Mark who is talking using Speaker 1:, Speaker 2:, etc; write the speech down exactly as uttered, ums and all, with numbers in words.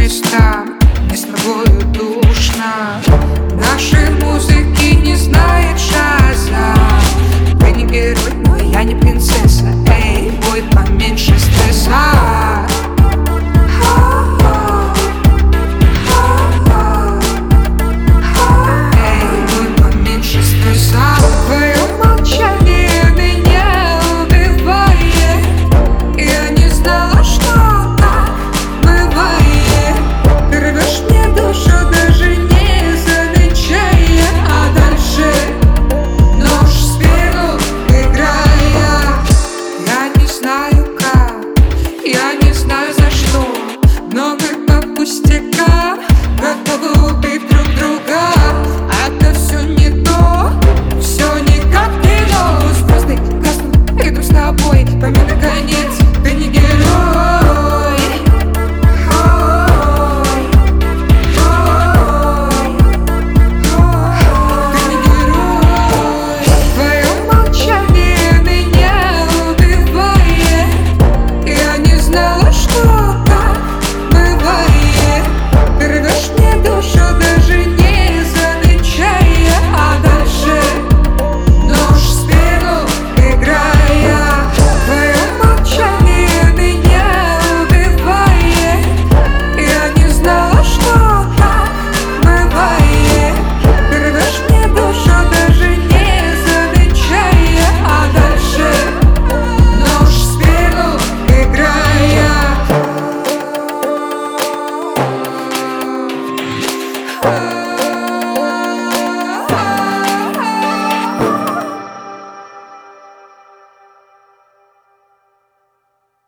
Speaker 1: местам, мне с тобою душно. Нашей музыки не знает Шазам. Ты не герой, но я не принцесса. Эй, бой, поменьше стресса. Я не знаю за что, но мы по пустякам.